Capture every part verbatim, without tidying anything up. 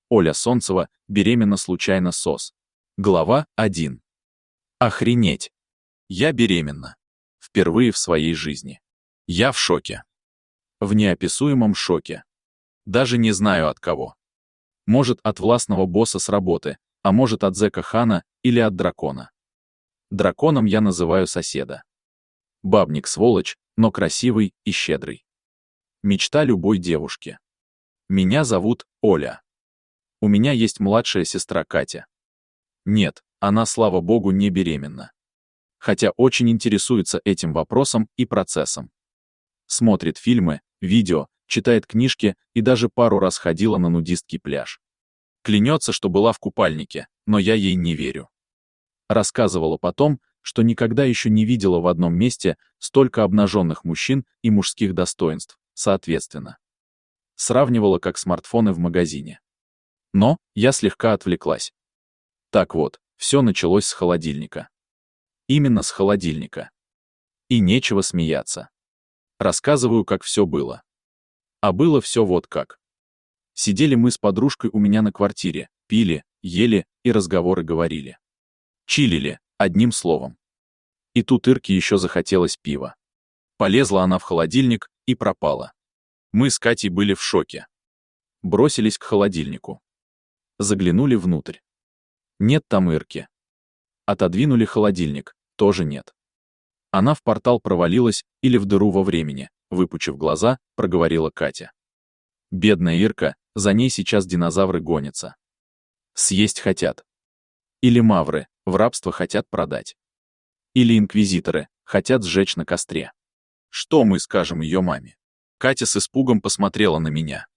Оля Солнцева, беременна случайно СОС. Глава один. Охренеть. Я беременна. Впервые в своей жизни. Я в шоке. В неописуемом шоке. Даже не знаю от кого. Может, от властного босса с работы, а может, от зэка Хана или от дракона. Драконом я называю соседа. Бабник-сволочь, но красивый и щедрый. Мечта любой девушки. Меня зовут Оля. У меня есть младшая сестра Катя. Нет, она, слава богу, не беременна. Хотя очень интересуется этим вопросом и процессом. Смотрит фильмы, видео, читает книжки и даже пару раз ходила на нудистский пляж. Клянется, что была в купальнике, но я ей не верю. Рассказывала потом, что никогда еще не видела в одном месте столько обнаженных мужчин и мужских достоинств, соответственно. Сравнивала как смартфоны в магазине. Но я слегка отвлеклась. Так вот, все началось с холодильника. Именно с холодильника. И нечего смеяться. Рассказываю, как все было. А было все вот как. Сидели мы с подружкой у меня на квартире, пили, ели и разговоры говорили. Чилили, одним словом. И тут Ирке еще захотелось пива. Полезла она в холодильник и пропала. Мы с Катей были в шоке. Бросились к холодильнику. Заглянули внутрь. Нет там Ирки. Отодвинули холодильник, тоже нет. Она в портал провалилась или в дыру во времени, выпучив глаза, проговорила Катя. Бедная Ирка, за ней сейчас динозавры гонятся. Съесть хотят. Или мавры, в рабство хотят продать. Или инквизиторы, хотят сжечь на костре. Что мы скажем ее маме? Катя с испугом посмотрела на меня.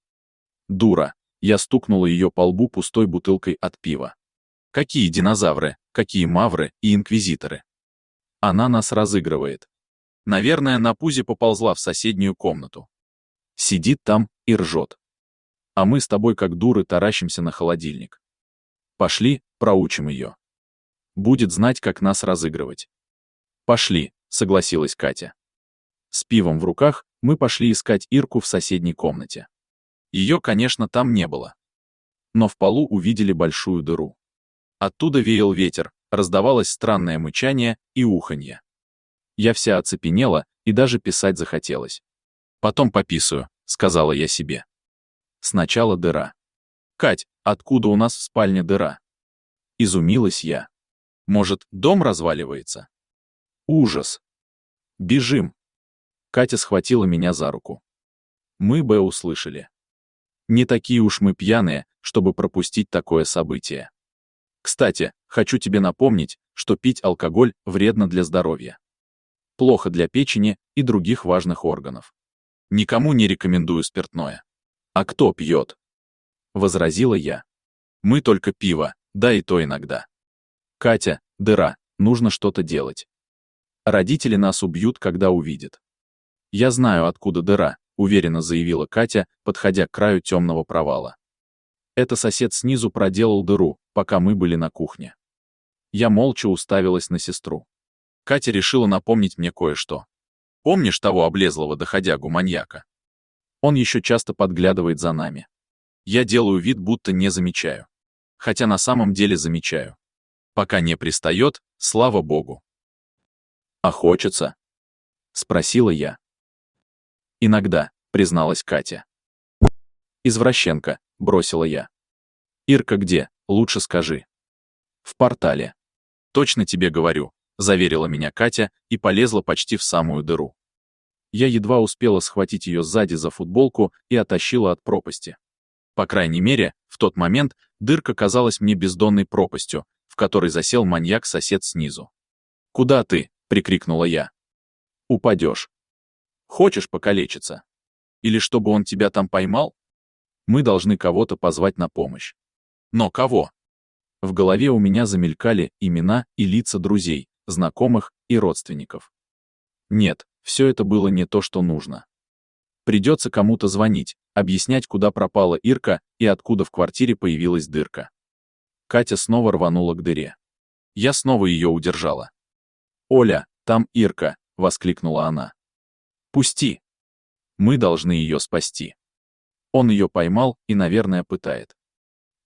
Дура, я стукнула ее по лбу пустой бутылкой от пива. Какие динозавры, какие мавры и инквизиторы? Она нас разыгрывает. Наверное, на пузе поползла в соседнюю комнату. Сидит там и ржет. А мы с тобой как дуры таращимся на холодильник. Пошли, проучим ее. Будет знать, как нас разыгрывать. Пошли, согласилась Катя. С пивом в руках мы пошли искать Ирку в соседней комнате. Ее, конечно, там не было. Но в полу увидели большую дыру. Оттуда веял ветер, раздавалось странное мычание и уханье. Я вся оцепенела и даже писать захотелось. «Потом пописаю», — сказала я себе. Сначала дыра. «Кать, откуда у нас в спальне дыра?» Изумилась я. «Может, дом разваливается?» Ужас. «Бежим!» Катя схватила меня за руку. Мы бы услышали. Не такие уж мы пьяные, чтобы пропустить такое событие. Кстати, хочу тебе напомнить, что пить алкоголь вредно для здоровья. Плохо для печени и других важных органов. Никому не рекомендую спиртное. А кто пьет? Возразила я. Мы только пиво, да и то иногда. Катя, дыра, нужно что-то делать. Родители нас убьют, когда увидят. Я знаю, откуда дыра, уверенно заявила Катя, подходя к краю темного провала. Это сосед снизу проделал дыру, пока мы были на кухне. Я молча уставилась на сестру. Катя решила напомнить мне кое-что. Помнишь того облезлого доходягу-маньяка? Он еще часто подглядывает за нами. Я делаю вид, будто не замечаю. Хотя на самом деле замечаю. Пока не пристает, слава богу. «А хочется?» — спросила я. «Иногда», — призналась Катя. «Извращенка», — бросила я. «Ирка где? Лучше скажи». «В портале». «Точно тебе говорю», — заверила меня Катя и полезла почти в самую дыру. Я едва успела схватить ее сзади за футболку и оттащила от пропасти. По крайней мере, в тот момент дырка казалась мне бездонной пропастью, в которой засел маньяк-сосед снизу. «Куда ты?» — прикрикнула я. «Упадешь. Хочешь покалечиться? Или чтобы он тебя там поймал? Мы должны кого-то позвать на помощь». «Но кого?» В голове у меня замелькали имена и лица друзей, знакомых и родственников. Нет, все это было не то, что нужно. Придется кому-то звонить, объяснять, куда пропала Ирка и откуда в квартире появилась дырка. Катя снова рванула к дыре. Я снова ее удержала. «Оля, там Ирка!» — воскликнула она. «Пусти! Мы должны ее спасти. Он ее поймал и, наверное, пытает».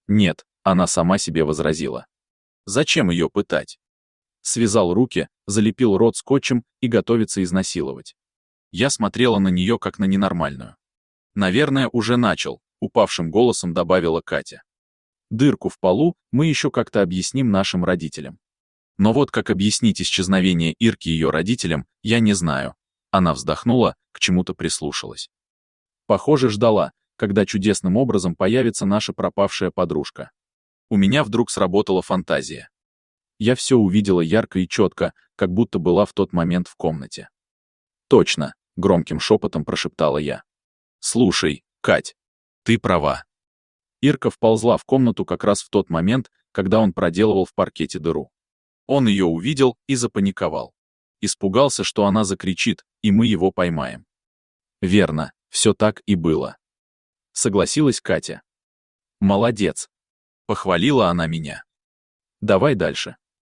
Нет, она сама себе возразила. Зачем ее пытать? Связал руки, залепил рот скотчем и готовится изнасиловать. Я смотрела на нее как на ненормальную. Наверное, уже начал, упавшим голосом добавила Катя. Дырку в полу мы еще как-то объясним нашим родителям. Но вот как объяснить исчезновение Ирки ее родителям, я не знаю. Она вздохнула, к чему-то прислушалась. Похоже, ждала, когда чудесным образом появится наша пропавшая подружка. У меня вдруг сработала фантазия. Я все увидела ярко и четко, как будто была в тот момент в комнате. «Точно», — громким шепотом прошептала я. «Слушай, Кать, ты права». Ирка вползла в комнату как раз в тот момент, когда он проделывал в паркете дыру. Он ее увидел и запаниковал. Испугался, что она закричит, и мы его поймаем. Верно, все так и было. Согласилась Катя. Молодец. Похвалила она меня. Давай дальше.